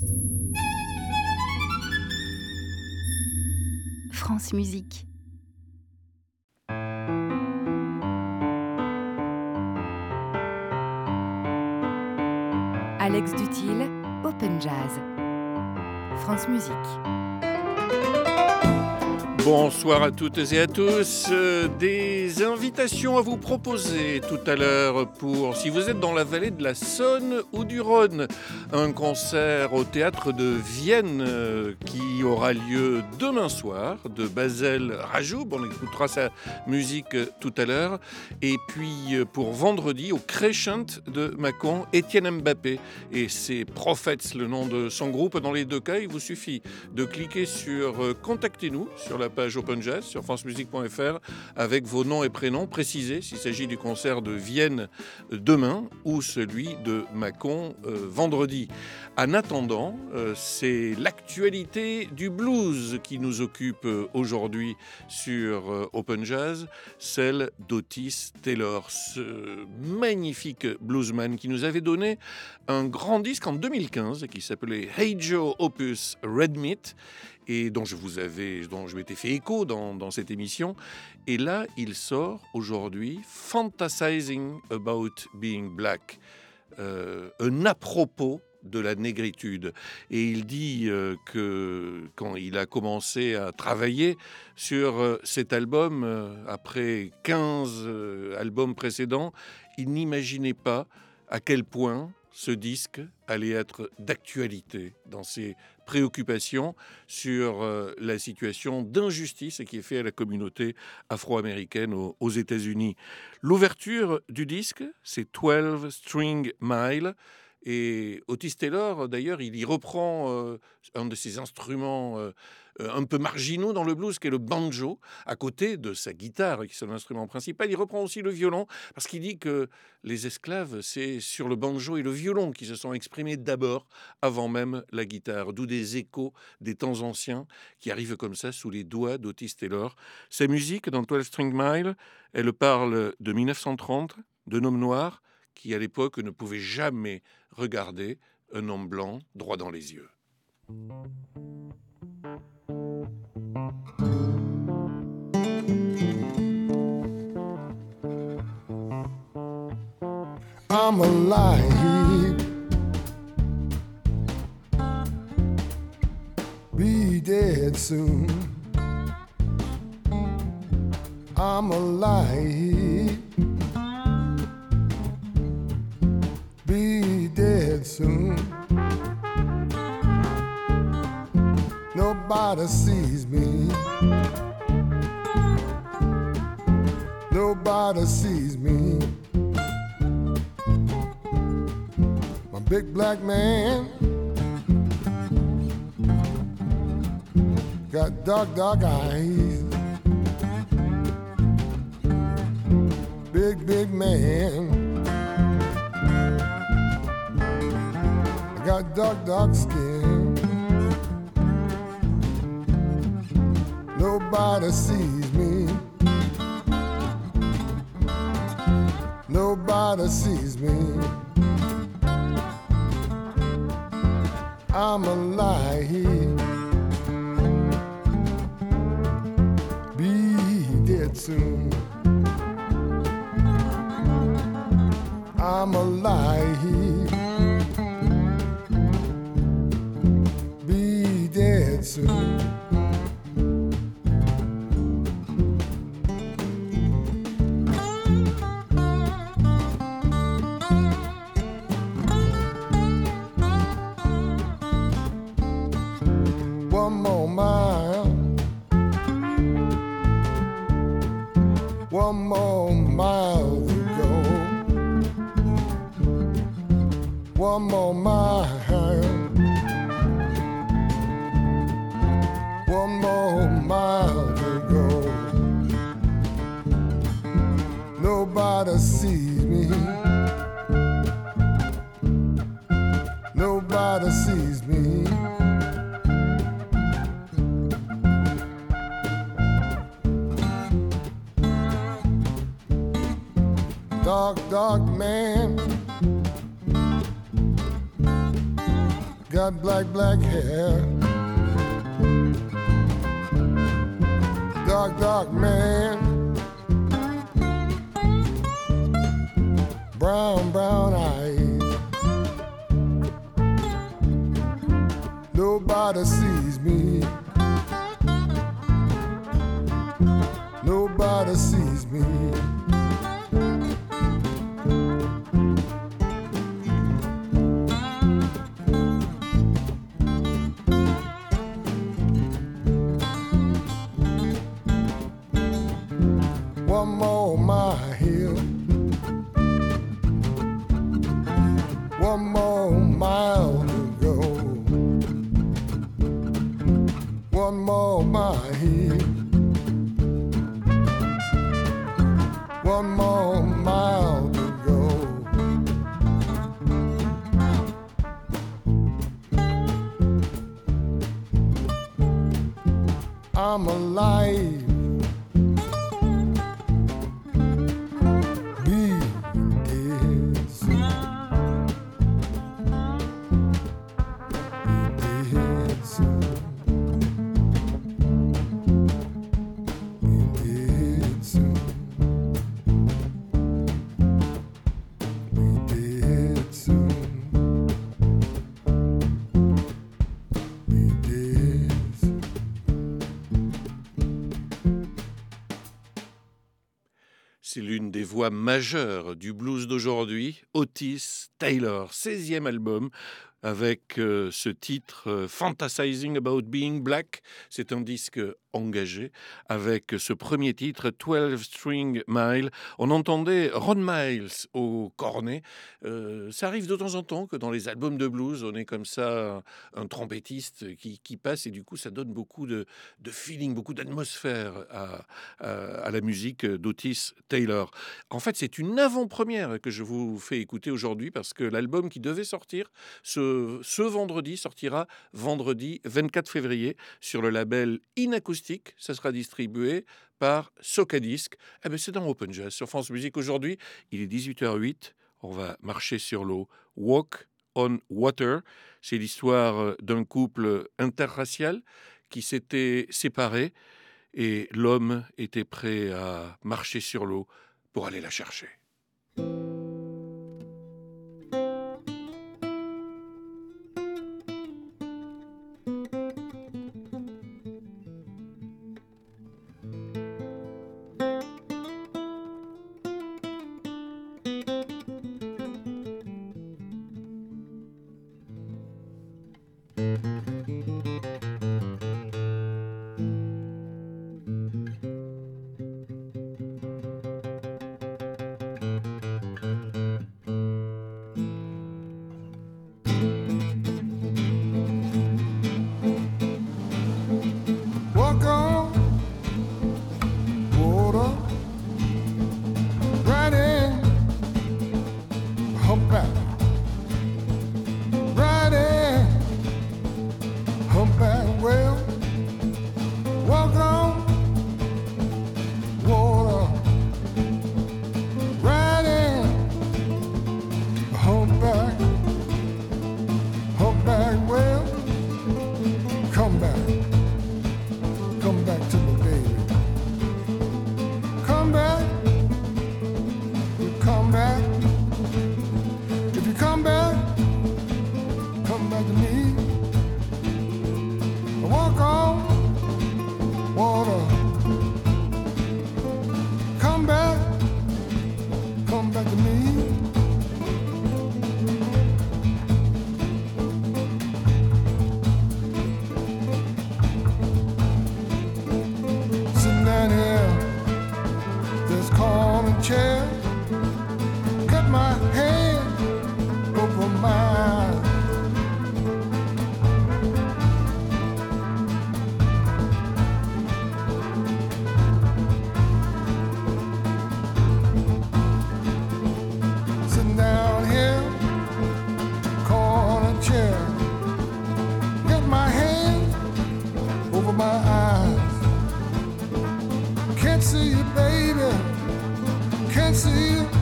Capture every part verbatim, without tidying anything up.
France Musique. Alex Duthil, Open Jazz. France Musique. Bonsoir à toutes et à tous. Euh, des invitations à vous proposer tout à l'heure pour, si vous êtes dans la vallée de la Saône ou du Rhône, un concert au théâtre de Vienne euh, qui aura lieu demain soir de Basel Rajoub. On écoutera sa musique euh, tout à l'heure. Et puis euh, pour vendredi au Crescent de Mâcon, Étienne Mbappé et ses Prophets, le nom de son groupe. Dans les deux cas, il vous suffit de cliquer sur euh, Contactez-nous sur la page Open Jazz sur francemusique point f r avec vos noms et prénoms précisés s'il s'agit du concert de Vienne demain ou celui de Mâcon euh, vendredi. En attendant, euh, c'est l'actualité du blues qui nous occupe aujourd'hui sur euh, Open Jazz, celle d'Otis Taylor, ce magnifique bluesman qui nous avait donné un grand disque en deux mille quinze qui s'appelait Hey Joe Opus Red Meat et dont je vous avais, dont je m'étais fait écho dans, dans cette émission. Et là, il sort aujourd'hui Fantasizing About Being Black, euh, un à-propos de la négritude. Et il dit euh, que quand il a commencé à travailler sur euh, cet album, euh, après quinze euh, albums précédents, il n'imaginait pas à quel point ce disque allait être d'actualité dans ses préoccupations sur euh, la situation d'injustice qui est faite à la communauté afro-américaine aux, aux États-Unis. L'ouverture du disque, c'est douze String Mile. Et Otis Taylor, d'ailleurs, il y reprend euh, un de ses instruments euh, un peu marginaux dans le blues, qui est le banjo, à côté de sa guitare, qui est son instrument principal. Il reprend aussi le violon, parce qu'il dit que les esclaves, c'est sur le banjo et le violon qui se sont exprimés d'abord, avant même la guitare. D'où des échos des temps anciens qui arrivent comme ça sous les doigts d'Otis Taylor. Sa musique, dans douze String Mile, elle parle de mille neuf cent trente, d'un homme noir qui, à l'époque, ne pouvait jamais regarder un homme blanc droit dans les yeux. I'm alive, be dead soon. I'm alive, be dead soon. Nobody sees me, nobody sees me. My big black man got dark, dark eyes. Big, big man got dark, dark skin. Nobody sees me, nobody sees me. I'm alive, be dead soon. I'm alive, be dead soon. One more mile, one more mile to go. One more mile, one more mile to go. Nobody sees me, nobody sees me. Dark, dark man got black, black hair. Dark, dark man. Brown, brown eyes. Nobody sees me. Nobody sees me. One more mile hill. One more mile to go. One more mile here. One more mile to go. I'm alive. Be dead soon. Be dead soon. Be dead soon. Be dead soon. Be dead soon. C'est l'une des voix majeures du blues d'aujourd'hui, Otis Taylor, seizième album, avec euh, ce titre euh, Fantasizing About Being Black. C'est un disque engagé avec ce premier titre, twelve String Mile. On entendait Ron Miles au cornet. Euh, ça arrive de temps en temps que dans les albums de blues, on est comme ça un, un trompettiste qui, qui passe et du coup ça donne beaucoup de, de feeling, beaucoup d'atmosphère à, à, à la musique d'Otis Taylor. En fait, c'est une avant-première que je vous fais écouter aujourd'hui parce que l'album qui devait sortir ce, ce vendredi sortira vendredi vingt-quatre février sur le label Inacoustic. Ça sera distribué par Socadisc. Eh bien, c'est dans Open Jazz sur France Musique aujourd'hui. Il est dix-huit heures huit. On va marcher sur l'eau. Walk on Water. C'est l'histoire d'un couple interracial qui s'était séparé et l'homme était prêt à marcher sur l'eau pour aller la chercher.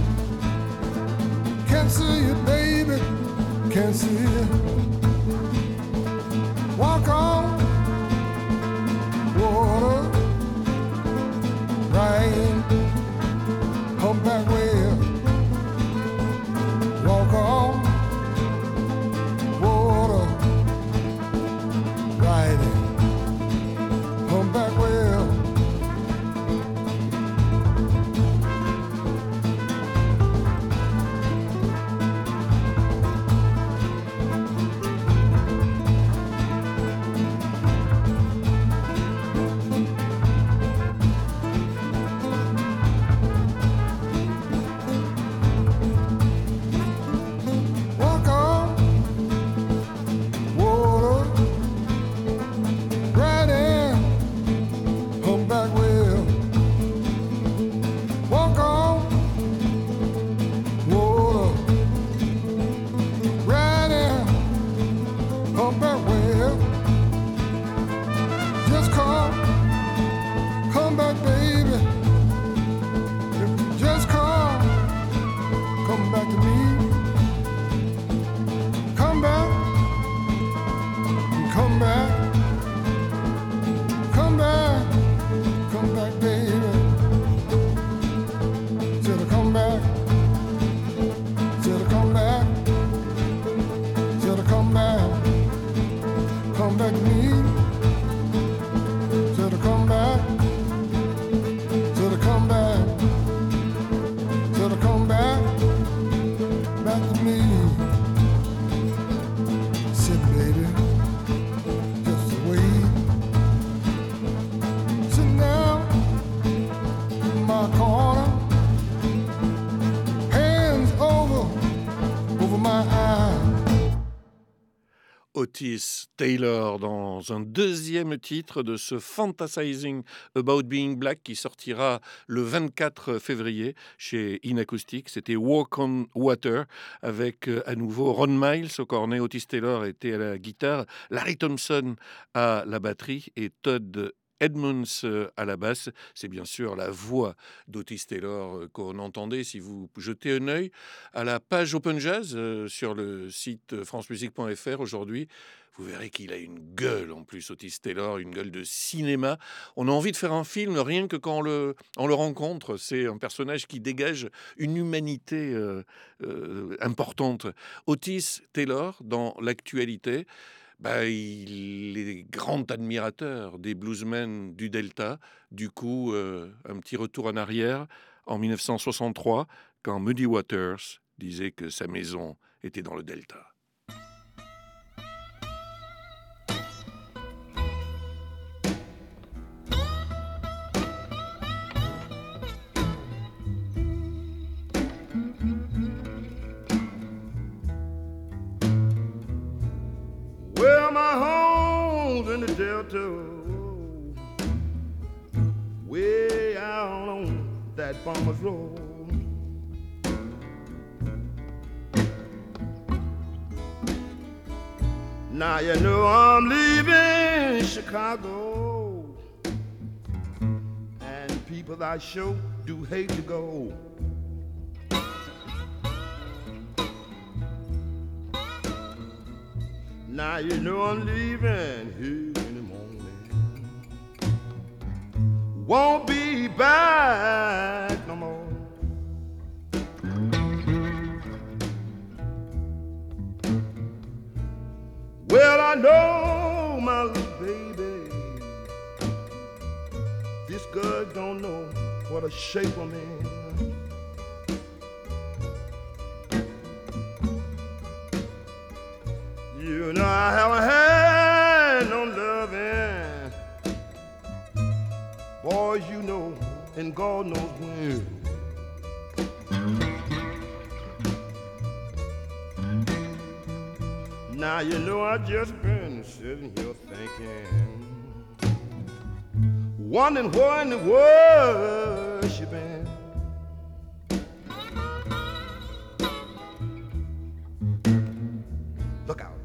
Can't see you, Taylor dans un deuxième titre de ce Fantasizing About Being Black qui sortira le vingt-quatre février chez Inacoustic. C'était Walk on Water avec euh, à nouveau Ron Miles au cornet, Otis Taylor était à la guitare, Larry Thompson à la batterie et Todd Edmonds euh, à la basse. C'est bien sûr la voix d'Otis Taylor euh, qu'on entendait. Si vous jetez un œil à la page Open Jazz euh, sur le site france musique point f r aujourd'hui, vous verrez qu'il a une gueule en plus, Otis Taylor, une gueule de cinéma. On a envie de faire un film rien que quand on le, on le rencontre. C'est un personnage qui dégage une humanité euh, euh, importante. Otis Taylor, dans l'actualité, bah, il est grand admirateur des bluesmen du Delta. Du coup, euh, un petit retour en arrière en dix-neuf cent soixante-trois, quand Muddy Waters disait que sa maison était dans le Delta. Well, my home's in the Delta, way out on that farmer's road. Now you know I'm leaving Chicago, and people I sure do hate to go. Now you know I'm leaving here in the morning. Won't be back no more. Well, I know my little baby, this girl don't know what a shape I'm in. You know I haven't had no loving, boys, you know, and God knows when. Now you know I just been sitting here thinking, wondering where in the world she been. Look out.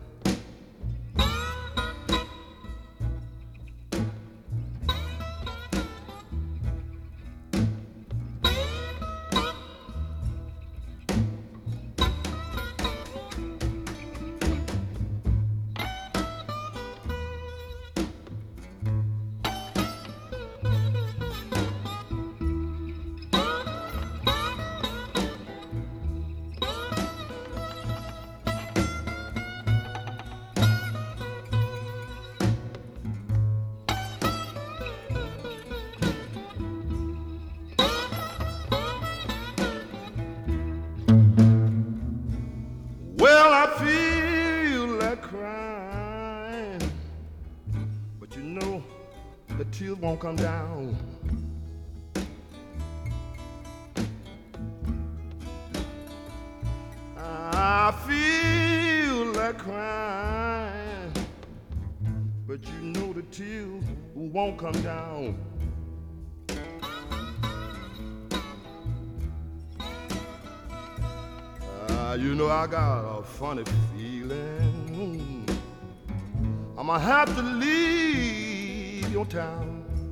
Tears won't come down. I feel like crying, but you know the tears won't come down. Uh, you know I got a funny feeling I'ma have to leave your town.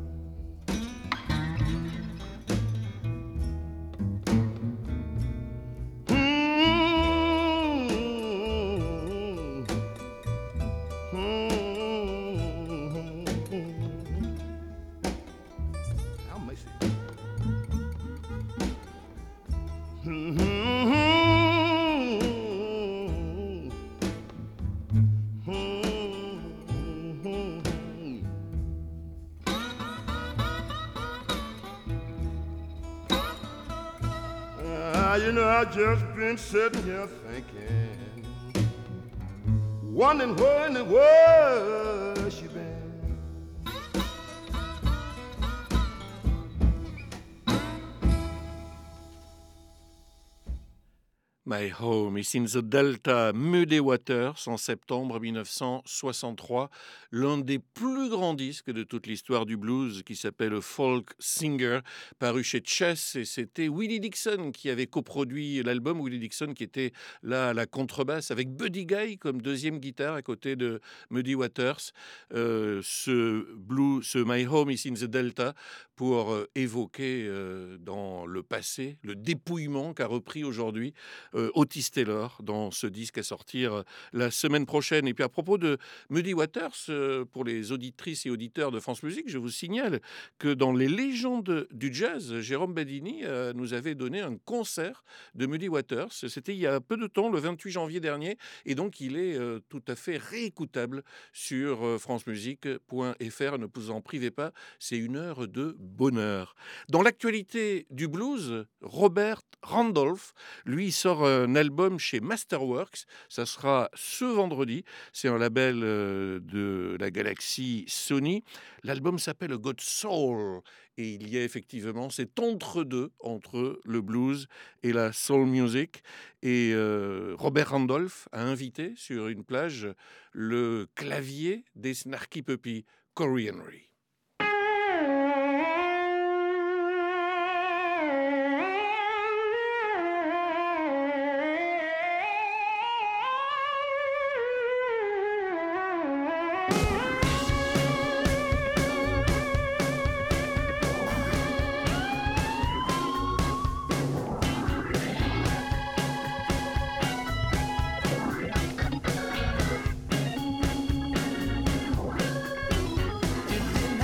You know, I just been sitting here thinking, wondering where in the world she been. My Home is in the Delta, Muddy Waters, en septembre mille neuf cent soixante-trois, l'un des plus grands disques de toute l'histoire du blues qui s'appelle Folk Singer, paru chez Chess, et c'était Willie Dixon qui avait coproduit l'album. Willie Dixon qui était là à la contrebasse avec Buddy Guy comme deuxième guitare à côté de Muddy Waters. Euh, ce blues, ce My Home is in the Delta, pour euh, évoquer euh, dans le passé le dépouillement qu'a repris aujourd'hui euh, Otis Taylor dans ce disque à sortir euh, la semaine prochaine. Et puis à propos de Muddy Waters, euh, pour les auditrices et auditeurs de France Musique, je vous signale que dans les légendes du jazz, Jérôme Badini euh, nous avait donné un concert de Muddy Waters. C'était il y a peu de temps, le vingt-huit janvier dernier, et donc il est euh, tout à fait réécoutable sur euh, francemusique point f r. Ne vous en privez pas, c'est une heure de bonheur. Dans l'actualité du blues, Robert Randolph, lui, sort un album chez Masterworks. Ça sera ce vendredi. C'est un label euh, de la galaxie Sony. L'album s'appelle A God Soul. Et il y a effectivement cet entre-deux entre le blues et la soul music. Et euh, Robert Randolph a invité sur une plage le clavier des Snarky Puppy, Cory Henry. Did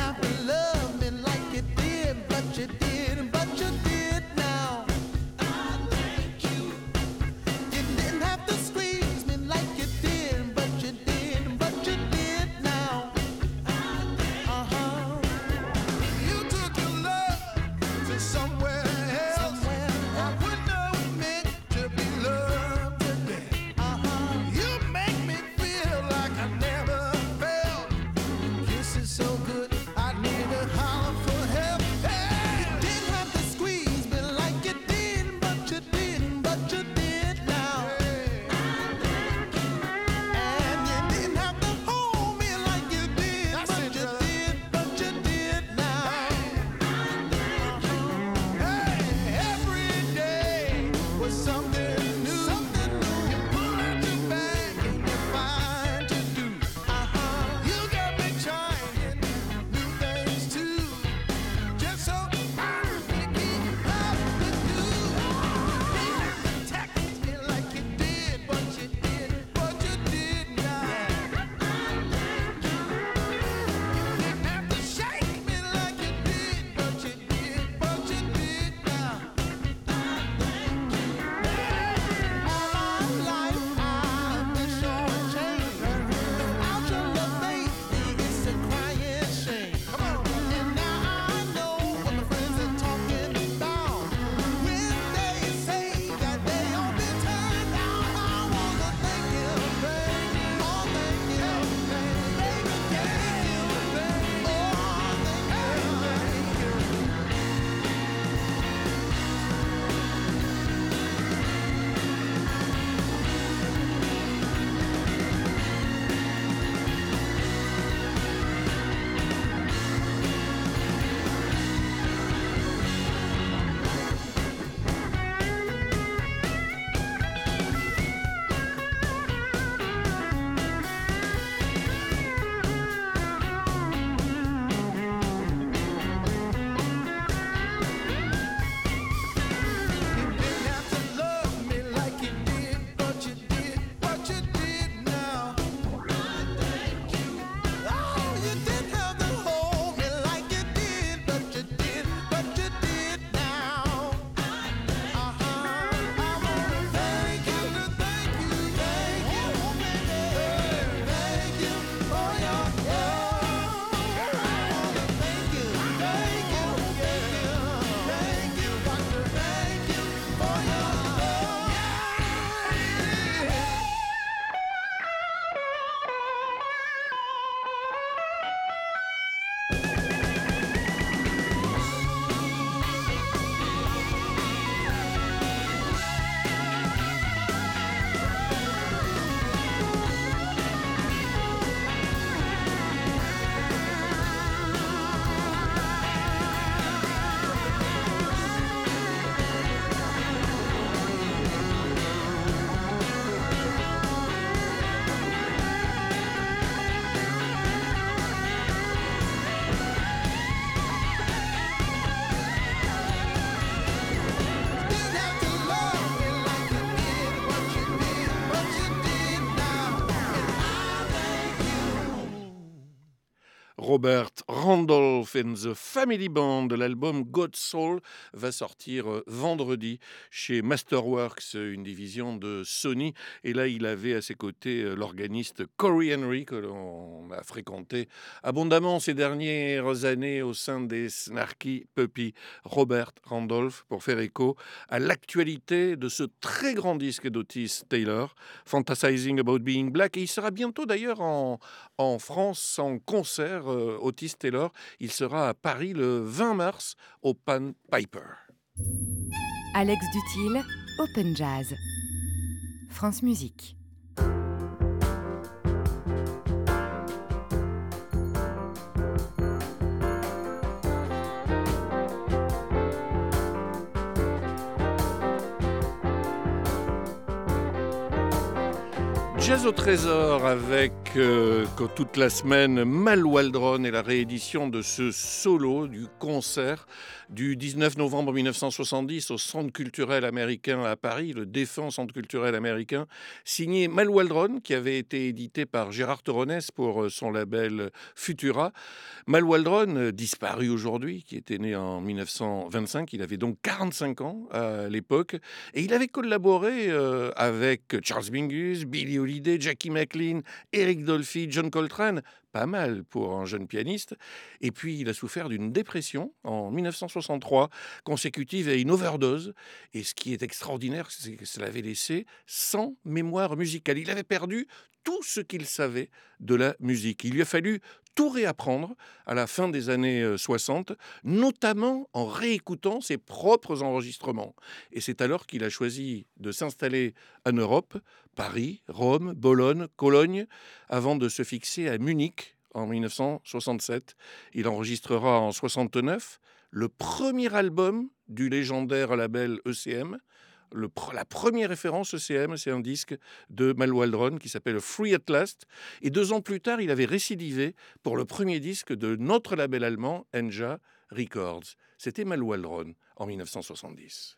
Robert Randolph and the Family Band. L'album God's Soul va sortir vendredi chez Masterworks, une division de Sony. Et là, il avait à ses côtés l'organiste Corey Henry, que l'on a fréquenté abondamment ces dernières années au sein des Snarky Puppy. Robert Randolph, pour faire écho à l'actualité de ce très grand disque d'Otis Taylor, Fantasizing About Being Black. Et il sera bientôt d'ailleurs en, en France en concert. Euh, Otis Taylor, il sera à Paris le vingt mars au Pan Piper. Alex Dutil, Open Jazz. France Musique. Jazz au trésor avec euh, toute la semaine Mal Waldron et la réédition de ce solo du concert du dix-neuf novembre mille neuf cent soixante-dix au Centre culturel américain à Paris, le défunt Centre culturel américain, signé Mal Waldron, qui avait été édité par Gérard Toronès pour son label Futura. Mal Waldron, disparu aujourd'hui, qui était né en mille neuf cent vingt-cinq, il avait donc quarante-cinq ans à l'époque, et il avait collaboré euh, avec Charles Mingus, Billie Holiday, Jackie McLean, Eric Dolphy, John Coltrane, pas mal pour un jeune pianiste. Et puis il a souffert d'une dépression en mille neuf cent soixante-trois, consécutive à une overdose. Et ce qui est extraordinaire, c'est que ça l'avait laissé sans mémoire musicale. Il avait perdu tout ce qu'il savait de la musique. Il lui a fallu tout réapprendre à la fin des années soixante, notamment en réécoutant ses propres enregistrements. Et c'est alors qu'il a choisi de s'installer en Europe, Paris, Rome, Bologne, Cologne, avant de se fixer à Munich en mille neuf cent soixante-sept. Il enregistrera en soixante-neuf le premier album du légendaire label E C M. Le, la première référence E C M, c'est un disque de Mal Waldron qui s'appelle Free at Last. Et deux ans plus tard, il avait récidivé pour le premier disque de notre label allemand, Enja Records. C'était Mal Waldron en mille neuf cent soixante-dix.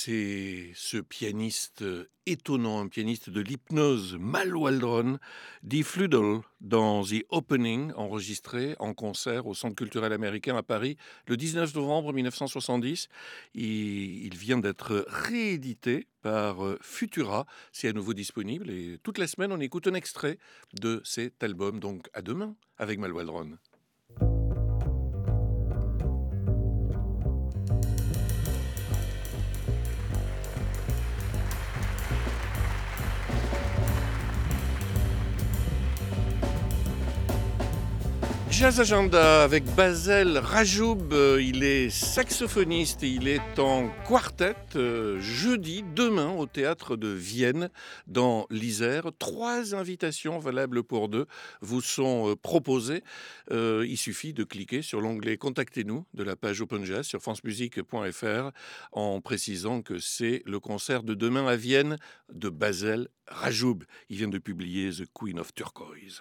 c'est ce pianiste étonnant, un pianiste de l'hypnose, Mal Waldron, dit Fludel dans The Opening, enregistré en concert au Centre culturel américain à Paris le dix-neuf novembre mille neuf cent soixante-dix. Il, il vient d'être réédité par Futura, c'est à nouveau disponible et toute la semaine on écoute un extrait de cet album. Donc à demain avec Mal Waldron. Jazz Agenda avec Basel Rajoub, il est saxophoniste et il est en quartet euh, jeudi, demain au théâtre de Vienne dans l'Isère. Trois invitations valables pour deux vous sont euh, proposées. Euh, il suffit de cliquer sur l'onglet Contactez-nous de la page Open Jazz sur francemusique point f r en précisant que c'est le concert de demain à Vienne de Basel Rajoub. Il vient de publier The Queen of Turquoise.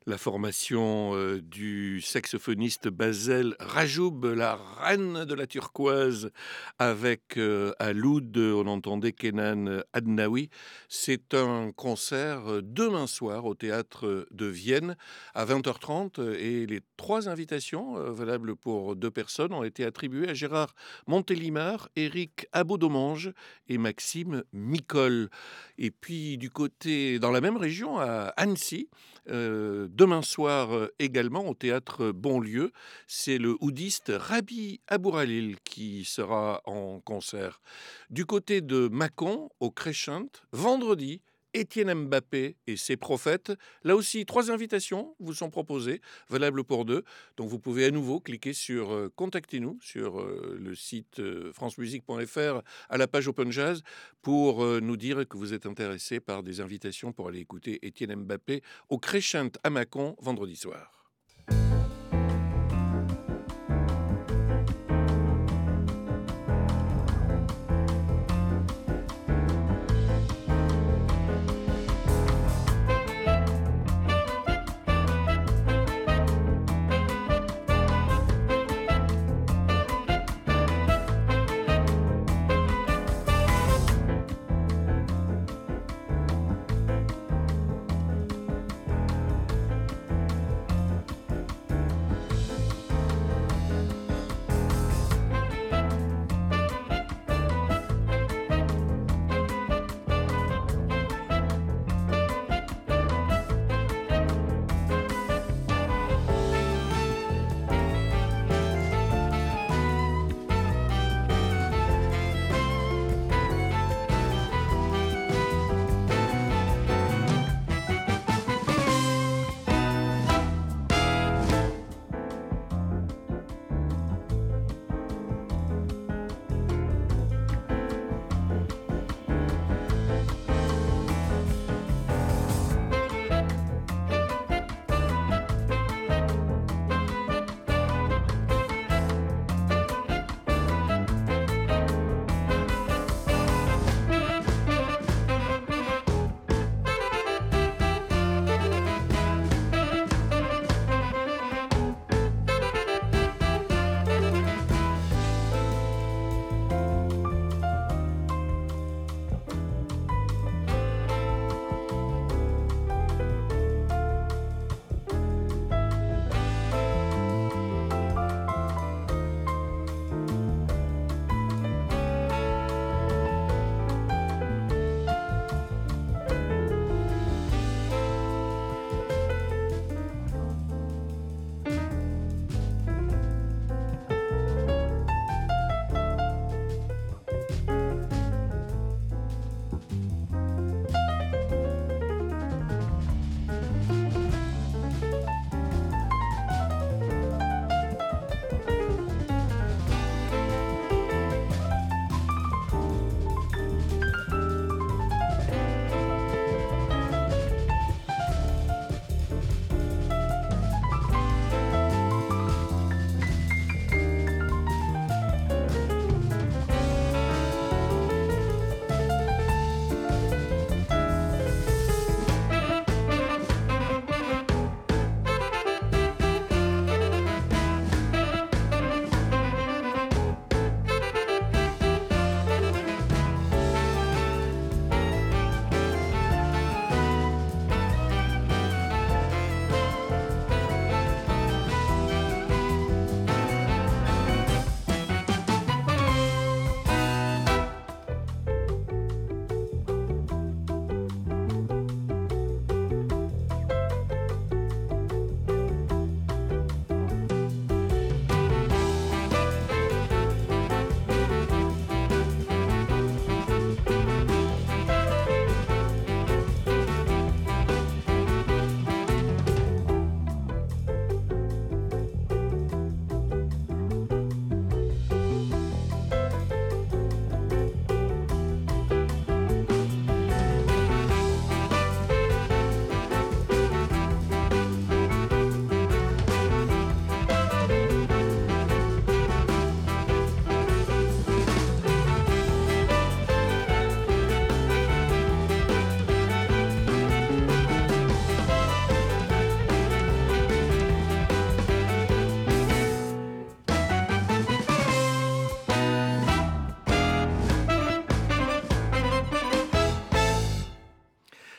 la formation euh, du saxophoniste Basel Rajoub, la reine de la turquoise, avec euh, à l'oud, on entendait Kenan Adnaoui. C'est un concert euh, demain soir au théâtre de Vienne à vingt heures trente et les trois invitations euh, valables pour deux personnes ont été attribuées à Gérard Montélimar, Éric Abaudomange et Maxime Micol. Et puis du côté, dans la même région, à Annecy, euh, demain soir euh, également au théâtre Bonlieu, c'est le oudiste Rabi Abouralil qui sera en concert. Du côté de Mâcon, au Crescent, vendredi, Étienne Mbappé et ses prophètes. Là aussi, trois invitations vous sont proposées, valables pour deux. Donc vous pouvez à nouveau cliquer sur euh, Contactez-nous sur euh, le site euh, francemusique point f r à la page Open Jazz pour euh, nous dire que vous êtes intéressé par des invitations pour aller écouter Étienne Mbappé au Crescent à Mâcon vendredi soir.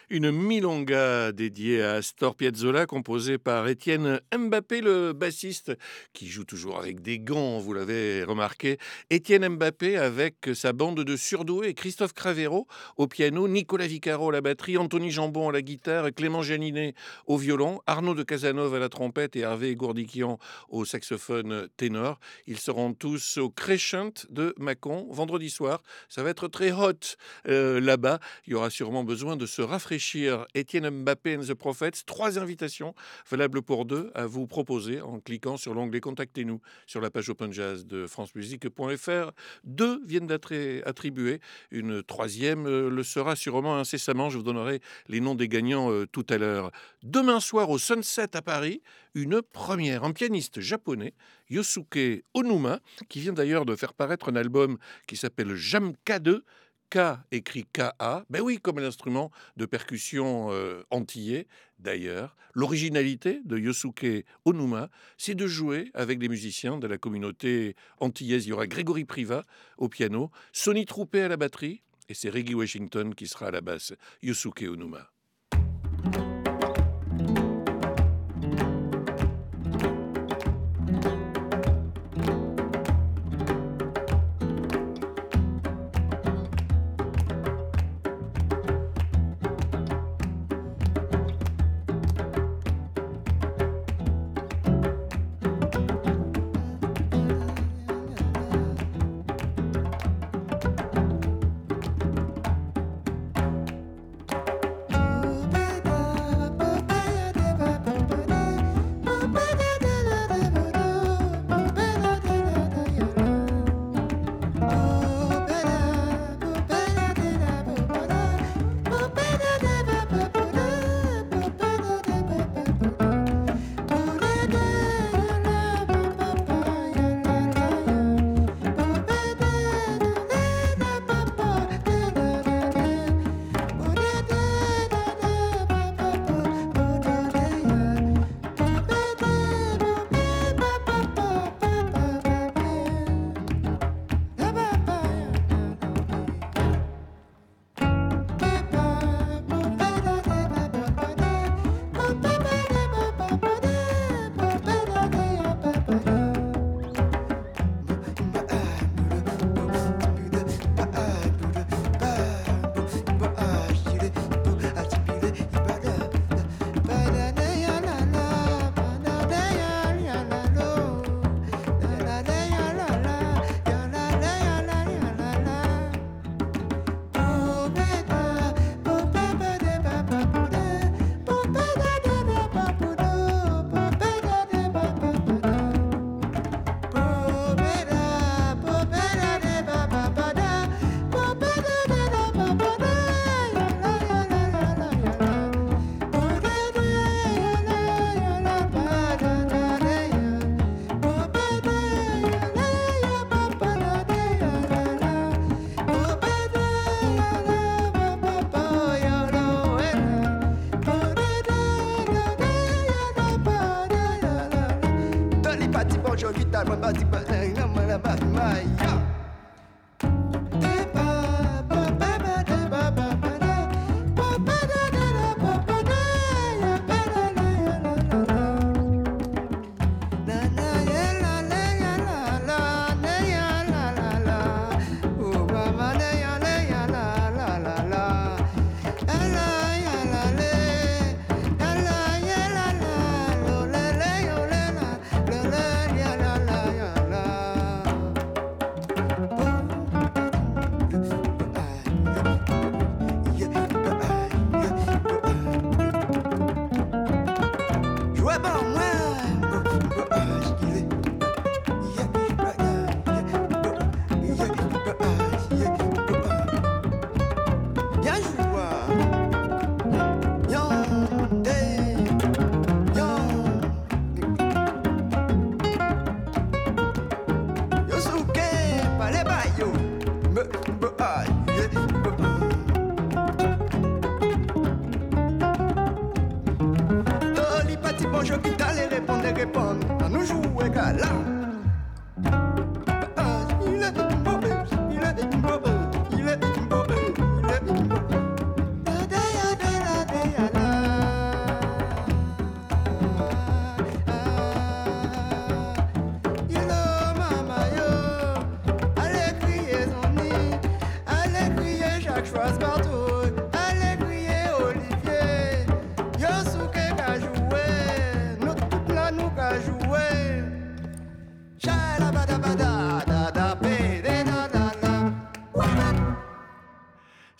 Une milonga dédiée à Astor Piazzolla, composée par Étienne Mbappé, le bassiste, qui joue toujours avec des gants, vous l'avez remarqué. Étienne Mbappé avec sa bande de surdoués, Christophe Cravero au piano, Nicolas Vicaro à la batterie, Anthony Jambon à la guitare, Clément Janinet au violon, Arnaud de Casanova à la trompette et Hervé Gourdiquian au saxophone ténor. Ils seront tous au Crescent de Mâcon vendredi soir. Ça va être très hot euh, là-bas. Il y aura sûrement besoin de se rafraîchir. Étienne Mbappé and the Prophets, trois invitations valables pour deux à vous proposer en cliquant sur l'onglet Contactez-nous sur la page Open Jazz de france musique point f r. Deux viennent d'être attribuées. Une troisième euh, le sera sûrement incessamment. Je vous donnerai les noms des gagnants euh, tout à l'heure. Demain soir au Sunset à Paris, une première. Un pianiste japonais, Yosuke Onuma, qui vient d'ailleurs de faire paraître un album qui s'appelle Jamka deux. K écrit K A, ben oui, comme l'instrument de percussion euh, antillais d'ailleurs. L'originalité de Yosuke Onuma, c'est de jouer avec des musiciens de la communauté antillaise. Il y aura Grégory Privat au piano, Sonny Troupé à la batterie, et c'est Reggie Washington qui sera à la basse. Yosuke Onuma.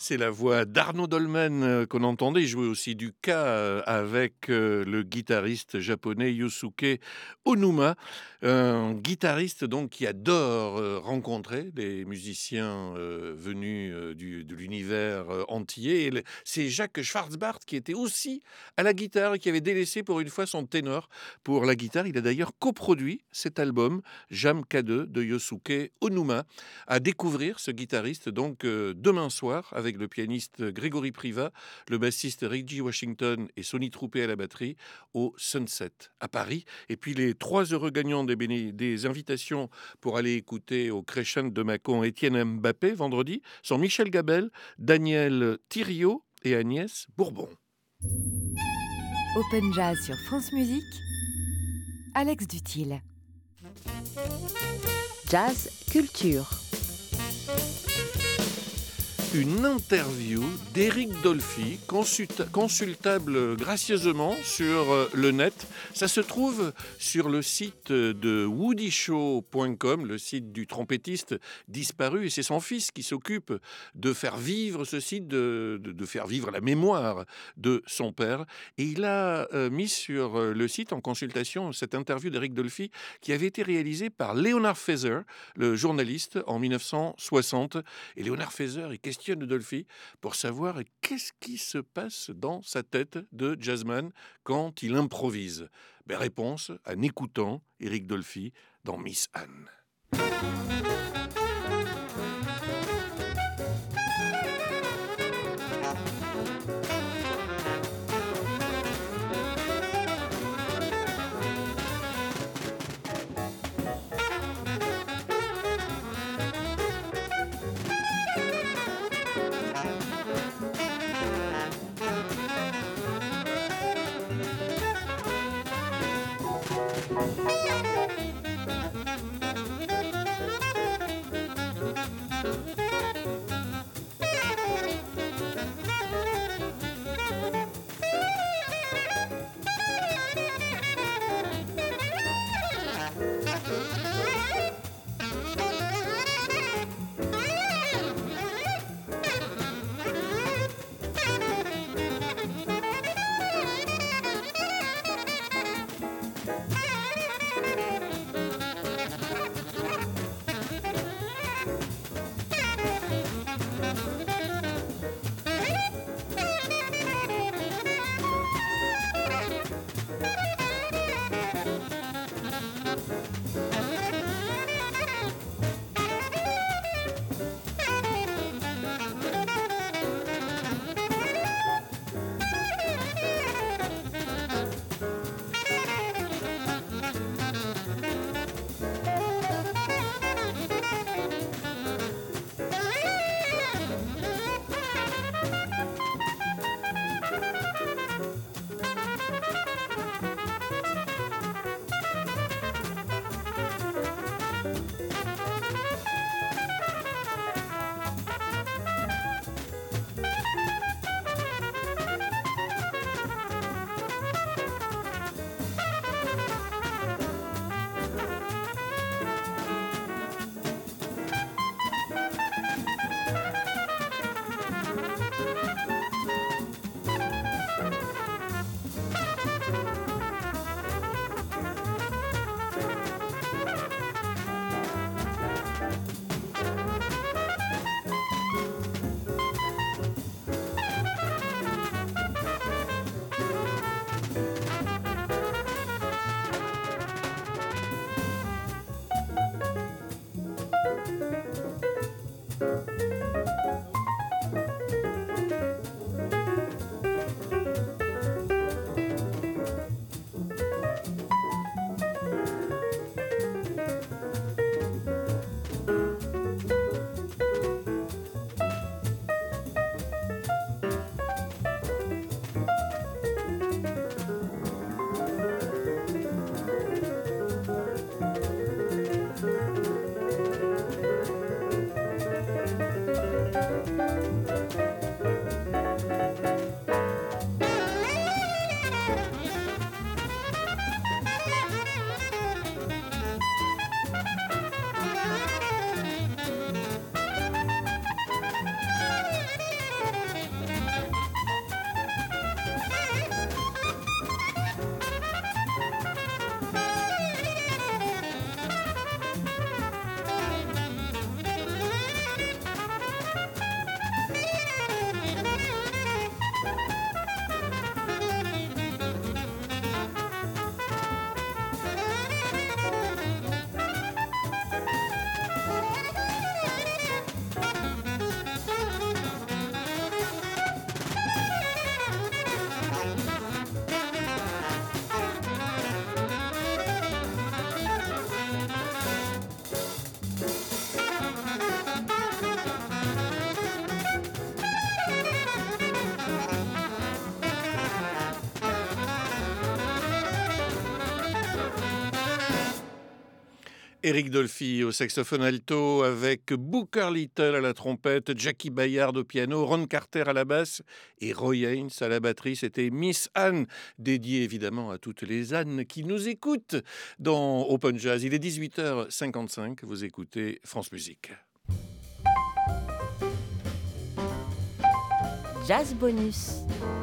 C'est la voix d'Arnaud Dolmen euh, qu'on entendait. Il jouait aussi du ka euh, avec euh, le guitariste japonais Yosuke Onuma, un guitariste donc qui adore euh, rencontrer des musiciens euh, venus euh, du, de l'univers euh, antillais. Et le- c'est Jacques Schwarzbart qui était aussi à la guitare et qui avait délaissé pour une fois son ténor pour la guitare. Il a d'ailleurs coproduit cet album Jam K deux de Yosuke Onuma. À découvrir ce guitariste donc euh, demain soir avec le pianiste Grégory Privat, le bassiste Reggie Washington et Sonny Troupé à la batterie au Sunset à Paris. Et puis les trois heureux gagnants des, béné- des invitations pour aller écouter au Crescent de Mâcon Étienne Mbappé vendredi sont Michel Gabel, Daniel Thiriot et Agnès Bourbon. Open Jazz sur France Musique. Alex Dutil. Jazz Culture. Une interview d'Éric Dolphy, consulta- consultable gracieusement sur euh, le net. Ça se trouve sur le site de woody show point com, le site du trompettiste disparu. Et c'est son fils qui s'occupe de faire vivre ce site, de, de- de faire vivre la mémoire de son père. Et il a euh, mis sur euh, le site en consultation cette interview d'Éric Dolphy qui avait été réalisée par Leonard Feather, le journaliste, en mille neuf cent soixante. Et Leonard Feather, il questionne Dolphy pour savoir qu'est-ce qui se passe dans sa tête de jazzman quand il improvise. Ben, réponse en écoutant Eric Dolphy dans Miss Anne. Eric Dolphy au saxophone alto avec Booker Little à la trompette, Jackie Bayard au piano, Ron Carter à la basse et Roy Haynes à la batterie. C'était Miss Anne, dédié évidemment à toutes les Annes qui nous écoutent dans Open Jazz. Il est dix-huit heures cinquante-cinq, vous écoutez France Musique. Jazz Bonus.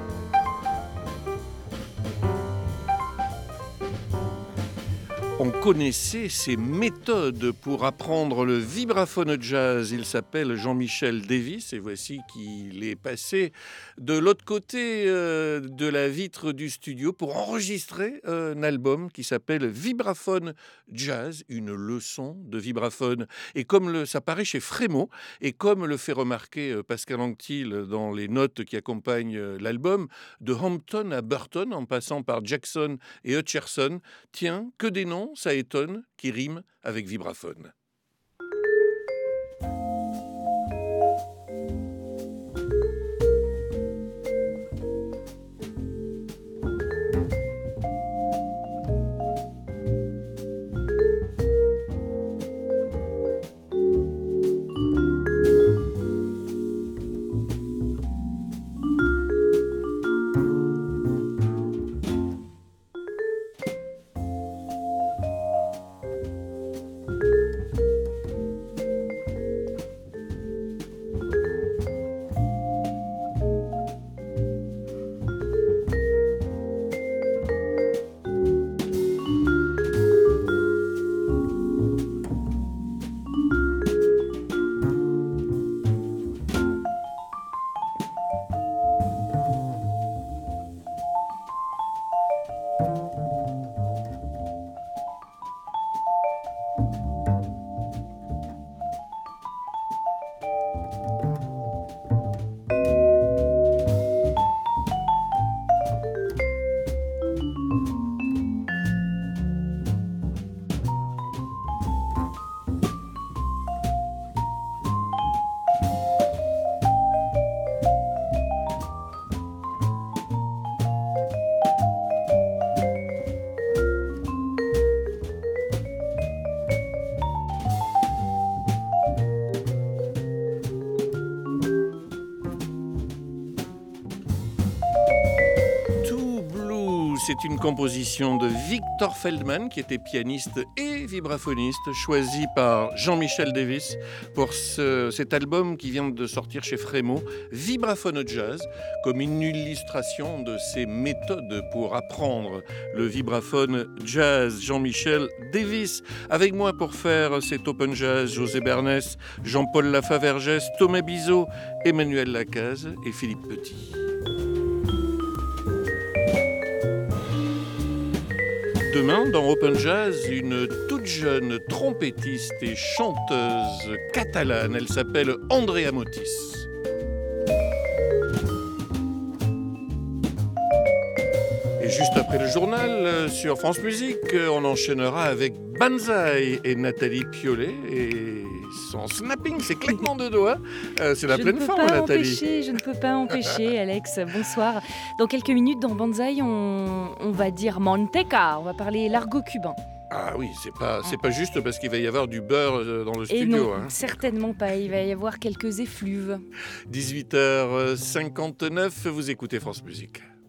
On connaissait ses méthodes pour apprendre le vibraphone jazz. Il s'appelle Jean-Michel Davis et voici qu'il est passé de l'autre côté euh, de la vitre du studio pour enregistrer un album qui s'appelle Vibraphone Jazz, une leçon de vibraphone. Et comme le, ça paraît chez Frémo, et comme le fait remarquer Pascal Anctil dans les notes qui accompagnent l'album, de Hampton à Burton en passant par Jackson et Hutcherson, tiens, que des noms, ça étonne, qui rime avec vibraphone. C'est une composition de Victor Feldman, qui était pianiste et vibraphoniste, choisi par Jean-Michel Davis pour ce, cet album qui vient de sortir chez Frémo, Vibraphone Jazz, comme une illustration de ses méthodes pour apprendre le vibraphone jazz. Jean-Michel Davis, avec moi pour faire cet Open Jazz, José Bernès, Jean-Paul Lafavergès, Thomas Bizot, Emmanuel Lacaze et Philippe Petit. Demain, dans Open Jazz, une toute jeune trompettiste et chanteuse catalane. Elle s'appelle Andrea Motis. Et juste après le journal, sur France Musique, on enchaînera avec Banzai et Nathalie Piolet. Et son snapping, c'est claquement de doigts. Euh, c'est la je pleine forme, Nathalie. Empêcher, je ne peux pas empêcher, Alex. Bonsoir. Dans quelques minutes, dans Banzai, on, on va dire manteca. On va parler l'argot cubain. Ah oui, c'est pas, c'est pas juste parce qu'il va y avoir du beurre dans le Et studio. non, hein. certainement pas. Il va y avoir quelques effluves. dix-huit heures cinquante-neuf, vous écoutez France Musique.